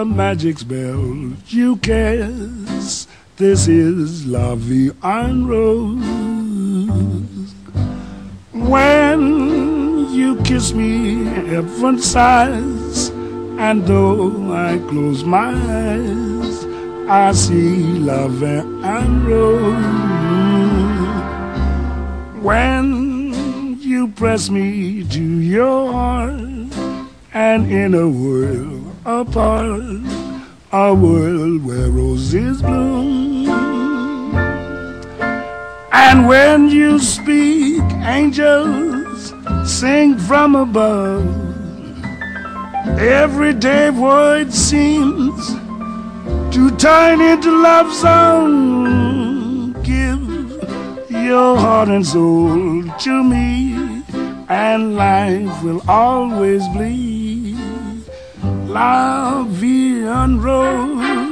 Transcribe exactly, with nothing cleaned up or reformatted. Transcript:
the magic spell you cast. This is La Vie en Rose. When you kiss me, heaven sighs, and though I close my eyes, I see La Vie en Rose. When you press me to your heart, and in a world apart, a world where roses bloom. And when you speak, angels sing from above. Everyday void seems to turn into love song. Give your heart and soul to me, and life will always be La Vie en Rose.